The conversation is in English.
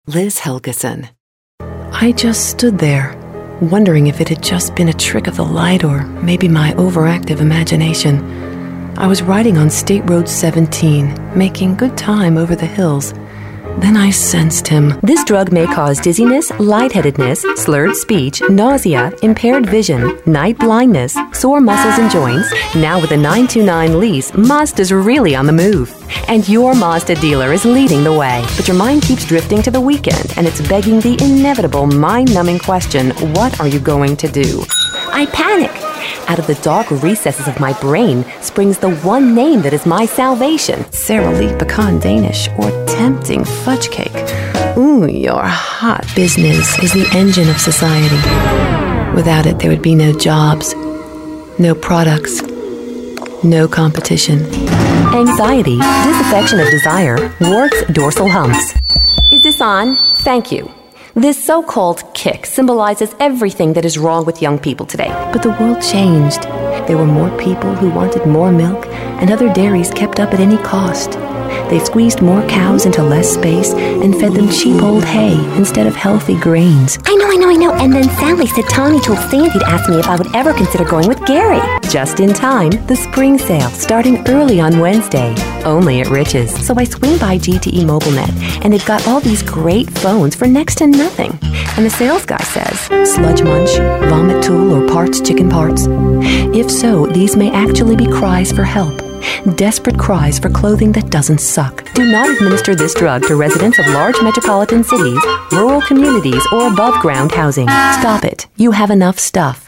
Liz Helgeson. I just stood there, wondering if it had just been a trick of the light or maybe my overactive imagination. I was riding on State Road 17, making good time over the hills. Then I sensed him. This drug may cause dizziness, lightheadedness, slurred speech, nausea, impaired vision, night blindness, sore muscles and joints. Now with a 929 lease, Mazda's really on the move. And your Mazda dealer is leading the way. But your mind keeps drifting to the weekend, and it's begging the inevitable mind-numbing question, what are you going to do? I panic. Out of the dark recesses of my brain springs the one name that is my salvation. Sara Lee pecan Danish or tempting fudge cake. Ooh, your hot business is the engine of society. Without it, there would be no jobs, no products, no competition. Anxiety, disaffection of desire, warts, dorsal humps. Is this on? Thank you. This so-called kick symbolizes everything that is wrong with young people today. But the world changed. There were more people who wanted more milk, and other dairies kept up at any cost. They squeezed more cows into less space and fed them cheap old hay instead of healthy grains. I know. And then Sally said Tommy told Sandy to ask me if I would ever consider going with Gary. Just in time, the spring sale starting early on Wednesday, only at Rich's. So I swing by GTE MobileNet, and they've got all these great phones for next to nothing. And the sales guy says, sludge munch, vomit tool, or parts chicken parts? If so, these may actually be cries for help. Desperate cries for clothing that doesn't suck. Do not administer this drug to residents of large metropolitan cities, rural communities, or above-ground housing. Stop it. You have enough stuff.